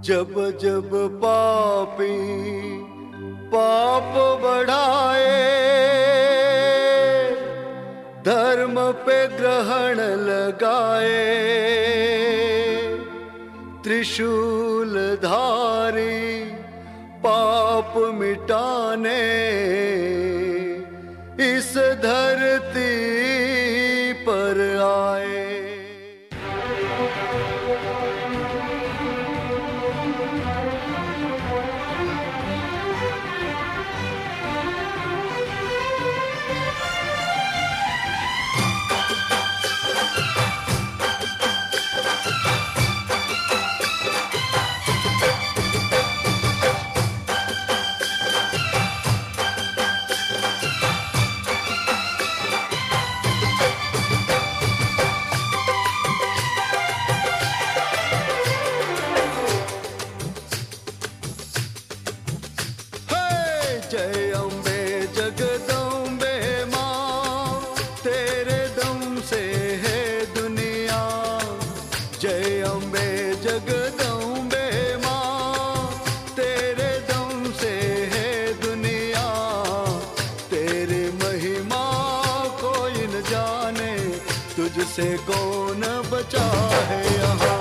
जब जब पापी पाप बढ़ाए, धर्म पे ग्रहण लगाए, त्रिशूल धारी पाप मिटाने इस धरती पर आए। जय अम्बे जगदम्बे माँ, तेरे दम से है दुनिया। जय अम्बे जगदम्बे माँ, तेरे दम से है दुनिया। तेरी महिमा कोई न जाने, तुझसे कौन बचा है यहाँ।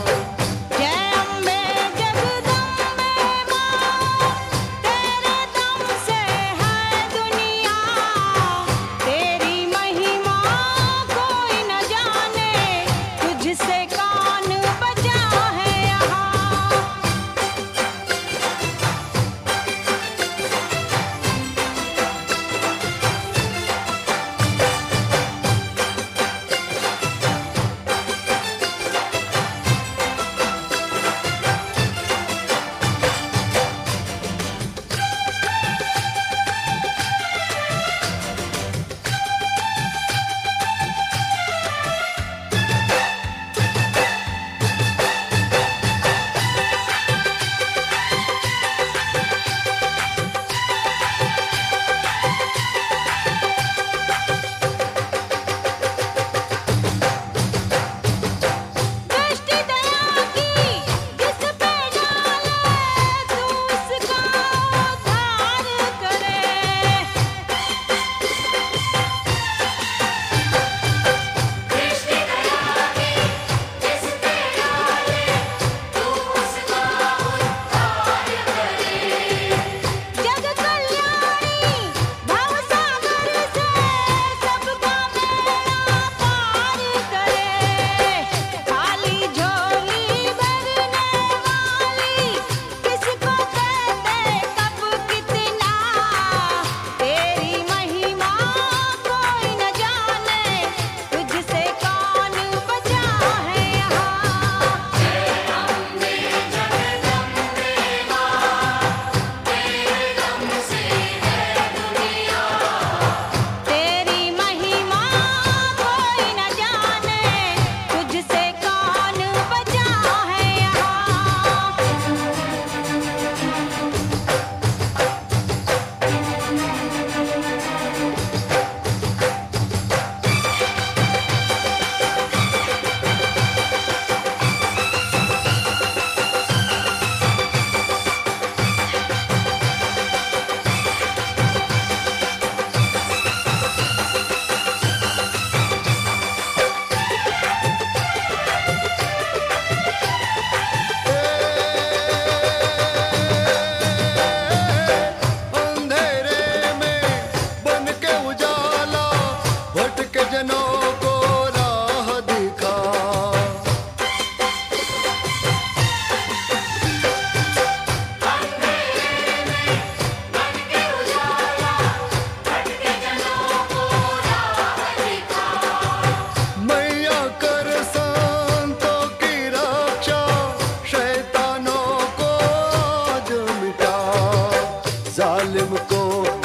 जालिम को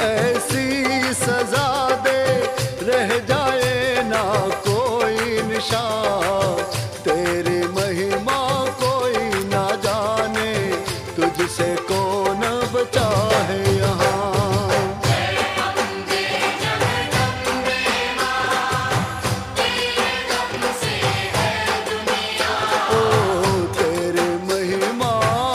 ऐसी सजा दे, रह जाए ना कोई निशान। तेरी महिमा कोई ना जाने, तुझसे कौन बचा है यहाँ। तेरी महिमा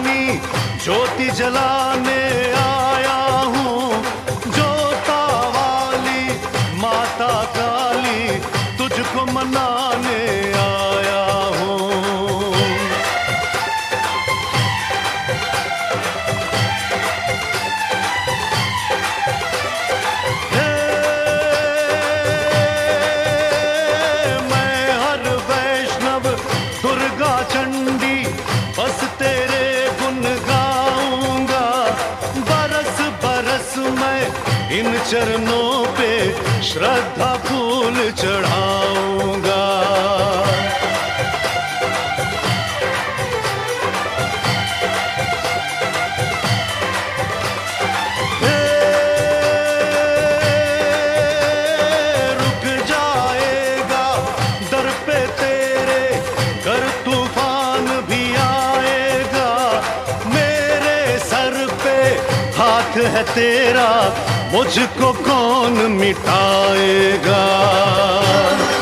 अपनी ज्योति जलाने आया हूँ। जोता वाली माता काली तुझको मनाने आया हूँ। मैं हर वैष्णव दुर्गा चंडी बस तेरे गुण गाऊंगा। बरस बरस मैं इन चरणों पे श्रद्धा फूल चढ़ाऊंगा। रुक जाएगा दर पे तेरे, कर तूफान भी आएगा। मेरे सर पे हाथ है तेरा, मुझको कौन मिटाएगा।